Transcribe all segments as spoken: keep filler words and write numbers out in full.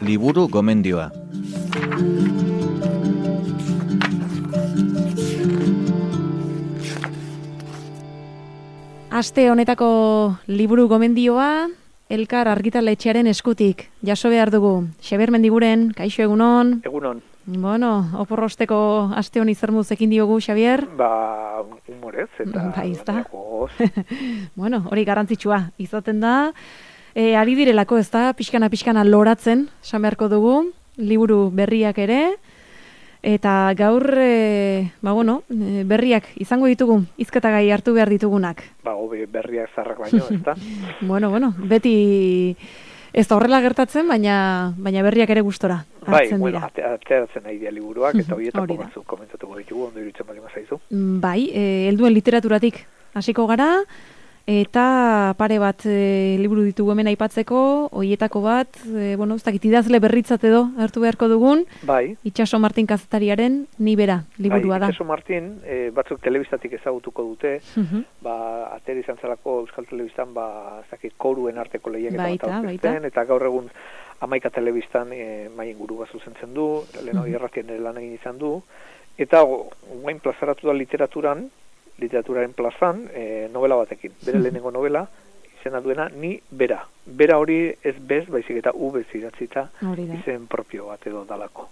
liburu gomendioa. Aste honetako liburu gomendioa Elkar argitaletxearen eskutik jaso behar dugu. Xabier Mendiguren, kaixo egunon. Egunon. Bueno, oporrosteko aste honi zer ekin diogu, Xabier? Ba, humorez eta ba, izta. gogoz. Bueno, hori garrantzitsua izaten da. E, ari direlako, ez da, pixkana-pixkana loratzen, esan beharko dugu, liburu berriak ere. Eta gaur, e, ba bueno, e, berriak izango ditugu, hizketagai hartu behar ditugunak. Ba, hobe berriak zarrak baino, ez da? bueno, bueno, beti ez da horrela gertatzen, baina baina berriak ere gustora hartzen bai, dira. Bai, bueno, ateratzen nahi dira liburuak, eta horietako batzuk komentatuko ditugu, ondo iruditzen bali mazaizu. Bai, e, helduen literaturatik hasiko gara, eta pare bat e, liburu ditugu hemen aipatzeko, horietako bat, e, bueno, ez dakit idazle berritzat edo hartu beharko dugun, bai. Itxaso Martin kazetariaren Ni bera liburua bai, da. Itxaso Martin, e, batzuk telebistatik ezagutuko dute, uh-huh. ba, ateri izan zelako Euskal Telebistan, ba, ez dakit, koruen arteko lehiaketa bat aurkezten, eta gaur egun Hamaika Telebistan e, mai inguru bat zuzentzen du, lehen hori erratien ere lan egin izan du, eta guain plazaratu da literaturan, literaturaren plazan, e, novela batekin. Bere lehenengo novela, izena duena, Ni bera. Bera hori ez bez, baizik eta U bez idatzita, izen propio bat edo dalako.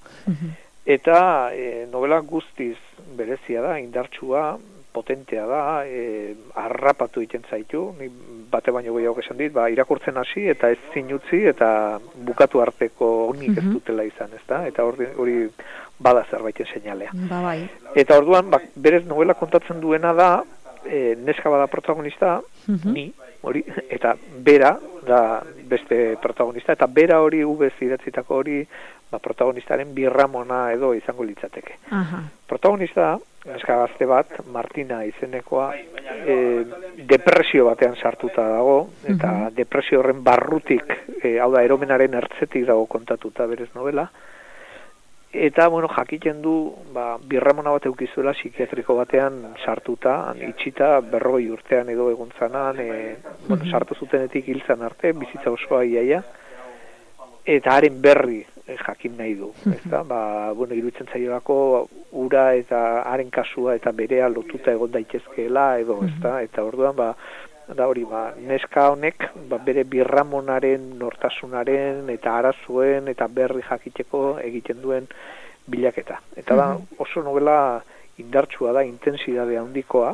Eta e, novela guztiz berezia da, indartsua, potentea da, e, harrapatu egiten zaitu, ni bate baino gehiago esan dit, ba, irakurtzen hasi eta ez zinutzi eta bukatu arteko nik ez dutela izan, ez da? Eta hori, hori bada zerbaiten seinalea. Ba, bai. Eta orduan, ba, berez novela kontatzen duena da, e, neska bada protagonista, uh-huh. ni, hori, eta bera da beste protagonista, eta bera hori ubez idatzitako hori, ba, protagonistaren birramona edo izango litzateke. Uh-huh. Protagonista, neska gazte bat, Martina izenekoa, e, depresio batean sartuta dago, eta uh-huh. depresio horren barrutik, e, hau da, eromenaren ertzetik dago kontatuta berez novela, eta, bueno, jakiten du, ba, birramona bat eukizuela psikiatriko batean sartuta, itxita, berrogei urtean edo eguntzanan, e, bueno, sartu zutenetik hiltzan arte, bizitza osoa iaia, eta haren berri e, jakin nahi du, ezta? Ba, bueno, iruditzen zaiolako ura eta haren kasua eta berea lotuta egon daitezkeela edo, ezta? Eta orduan, ba, da hori, ba, neska honek, ba, bere birramonaren, nortasunaren eta arazuen eta berri jakiteko egiten duen bilaketa. Eta da oso novela indartsua da, intensidade handikoa,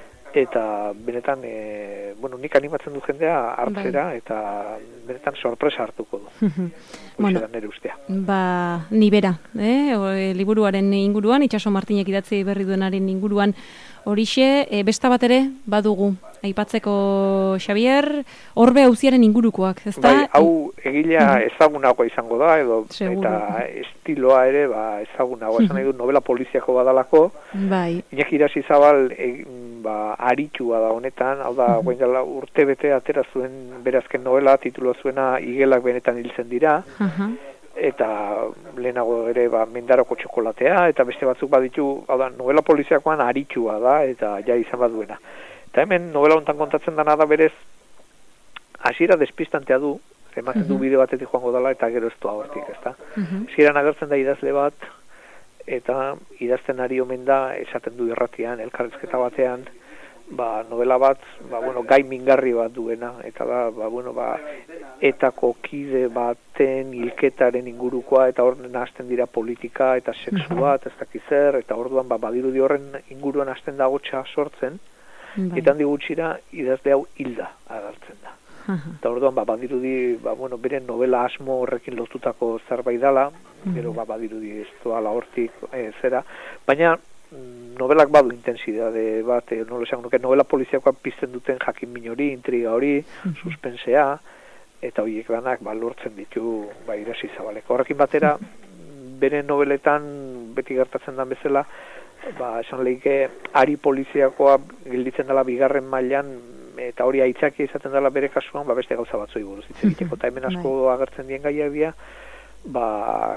eta benetan, e, bueno, nik animatzen du jendea hartzera, bai. Eta benetan sorpresa hartuko du. Bueno, da nere ustea. Ba, Ni bera, eh? O, e, liburuaren inguruan, Itxaso Martinek idatzi berri duenaren inguruan, horixe, e, besta bat ere badugu, aipatzeko Xabier, Orbe auziaren ingurukoak, ezta? Bai, hau egilea ezagunagoa izango da, edo seguro. Eta estiloa ere ba, ezagunagoa, esan nahi du novela poliziako badalako, bai. Iñaki Irasizabal e, ba, aritua da honetan, hau da, uh-huh. dela urte bete atera zuen berazken novela, titulo zuena Igelak benetan hiltzen dira, uh-huh. eta lehenago ere ba, Mendaroko txokolatea, eta beste batzuk baditu, hau da, novela poliziakoan aritua da, eta ja izan baduena. Eta hemen novela hontan kontatzen dana da berez, hasiera despistantea du, ematen uh-huh. du bideo batetik joango dela, eta gero ez du hortik, ezta? Hasieran uh-huh. agertzen da idazle bat, eta idazten ari omen da, esaten du irratian, elkarrezketa batean, ba, novela bat, ba, bueno, gai mingarri bat duena, eta da, ba, bueno, ba, etako kide baten hilketaren ingurukoa, eta horren hasten dira politika, eta sexua, eta ez dakizer, eta orduan, ba, badirudi horren inguruan hasten dago txa sortzen, bai. Eta handi gutxira idazle hau hilda agertzen da. Uh-huh. Eta orduan, ba, badirudi, ba, bueno, beren novela asmo horrekin lotutako zerbait dela, uh-huh. gero, ba, badirudi ez doala hortik e, zera, baina novelak badu intensidade bat, e, nola esan nuke, novela poliziakoan pizten duten jakin min hori, intriga hori, uh-huh. suspensea, eta horiek danak ba, lortzen ditu ba, Irasizabaleko. Horrekin batera, bere noveletan beti gertatzen den bezala, ba, esan lehike, ari poliziakoa gelditzen dela bigarren mailan, eta hori aitzaki izaten dela bere kasuan, ba, beste gauza batzoi buruz hitz egiteko, eta hemen asko agertzen dien gaiak dira, ba,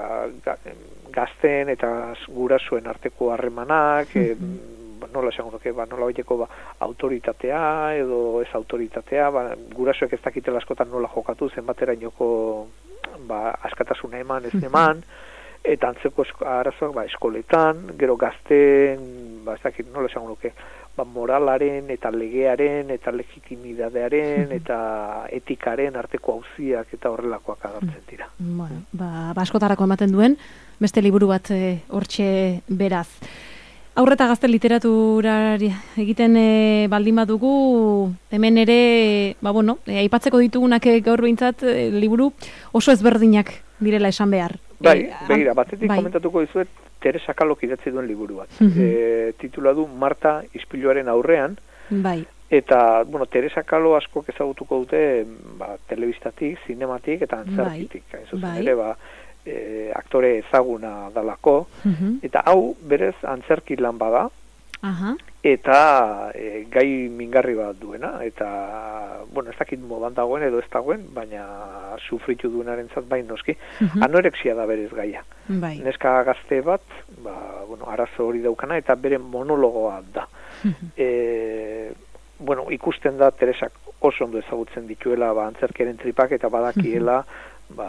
gazten eta gurasoen arteko harremanak, e, nola esango duke, ba, nola baiteko ba, autoritatea edo ez autoritatea, ba, gurasoek ez dakitela askotan nola jokatu, zenbaterainoko ba, askatasuna eman, ez eman, eta antzeko arazoak ba, eskoletan, gero gazten, ba, ez dakit, nola esango nuke, ba, moralaren eta legearen eta legitimidadearen eta etikaren arteko auziak eta horrelakoak agertzen dira. Bueno, ba, ba askotarako ematen duen, beste liburu bat hortxe beraz. Aurreta gazte literaturari egiten e, baldin badugu, hemen ere, ba bueno, e, aipatzeko ditugunak gaur behintzat e, liburu oso ezberdinak direla esan behar. Bai, e, begira, batetik bai. komentatuko dizuet Teresa Kalok idatzi duen liburu bat. e, titula du Marta ispiluaren aurrean. Bai. Eta, bueno, Teresa Kalo askok ezagutuko dute ba, telebistatik, zinematik eta antzerkitik. Hain zuzen bai. ere, ba, E, aktore ezaguna dalako, uh-huh. eta hau berez antzerki lan bada, uh-huh. eta e, gai mingarri bat duena, eta, bueno, ez dakit modan dagoen edo ez dagoen, baina sufritu duenaren zat bain noski, uh-huh. anorexia da berez gaia. Bai. Neska gazte bat, ba, bueno, arazo hori daukana, eta bere monologoa da. Uh-huh. E, bueno, ikusten da Teresak oso ondo ezagutzen dituela ba, antzerkiaren tripak, eta badakiela, uh-huh.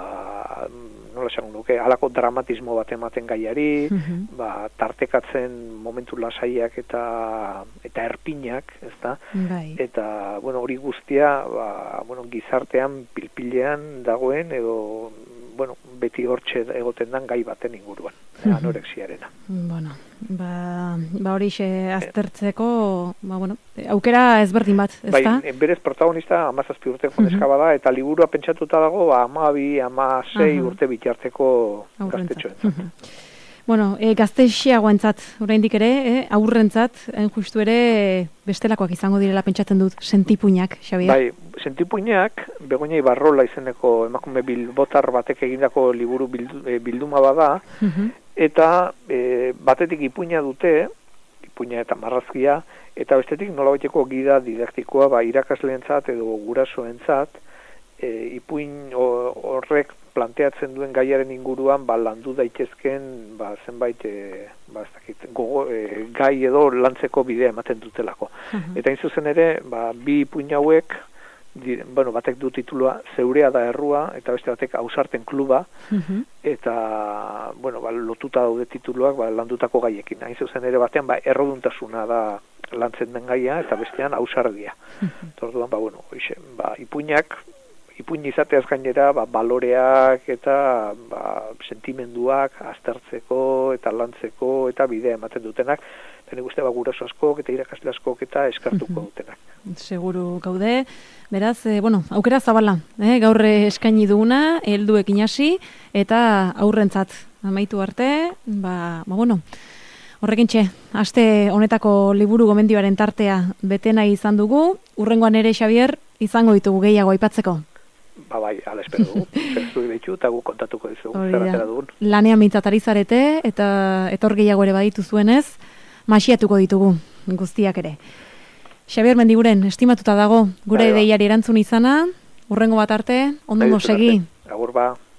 ba, nola esan duke, halako dramatismo bat ematen gaiari, uh-huh. ba, tartekatzen momentu lasaiak eta eta erpinak, ezta? Bai. Eta, bueno, hori guztia, ba, bueno, gizartean pilpilean dagoen edo, bueno, beti hortxe egoten dan gai baten inguruan, uh-huh. anorexiarena. Bueno, ba, ba hori xe aztertzeko, ba, bueno, aukera ezberdin bat, ezta? Bai, berez protagonista amazazpi urteko neska bada, eta liburua pentsatuta dago, ba, amabi, amasei uh-huh. urte bitarteko gaztetxoentzat. Uh-huh. Bueno, e, gaztexiagoentzat, oraindik ere, eh, aurrentzat, hain justu ere, bestelakoak izango direla pentsatzen dut, sentipuinak, Xabier? Bai, sentipuinak, Begoña Ibarrola izeneko emakume bilbotar batek egindako liburu bildu, e, bilduma bada, uh-huh. eta e, batetik ipuina dute, ipuina eta marrazkia, eta bestetik nolabaiteko gida didaktikoa ba, irakasleentzat edo gurasoentzat, e, ipuin horrek planteatzen duen gaiaren inguruan ba, landu daitezken ba, zenbait e, ba, ez dakit, gogo, e, gai edo lantzeko bidea ematen dutelako. Uh-huh. Eta hain zuzen ere, ba, bi ipuin hauek, di, bueno, batek du titulua Zeurea da errua, eta beste batek Ausarten kluba, uh-huh. eta bueno, ba, lotuta daude tituluak ba, landutako gaiekin. Hain zuzen ere batean ba, erroduntasuna da lantzen den gaia, eta bestean ausardia. Uh-huh. Torduan, ba, bueno, oixe, ba, ipuinak, ipuin izateaz gainera, ba, baloreak eta ba, sentimenduak aztertzeko eta lantzeko eta bidea ematen dutenak, eta nik uste ba, guraso askok eta irakasle askok eta eskartuko dutenak. Seguru gaude, beraz, e, bueno, aukera zabala, eh? Gaur eskaini duguna, helduekin hasi eta aurrentzat amaitu arte, ba, ba bueno, horrekin txe, aste honetako liburu gomendioaren tartea bete nahi izan dugu, urrengoan ere, Xabier, izango ditugu gehiago aipatzeko. Ba bai, ala espero dugu, zertu ditu eta gu kontatuko dizugu, zer atera dugun. Lanean mintzatari zarete eta etor gehiago ere baditu zuenez, masiatuko ditugu guztiak ere. Xabier Mendiguren, estimatuta dago, gure deiari erantzun izana, urrengo bat arte, ondo segi. Agur ba.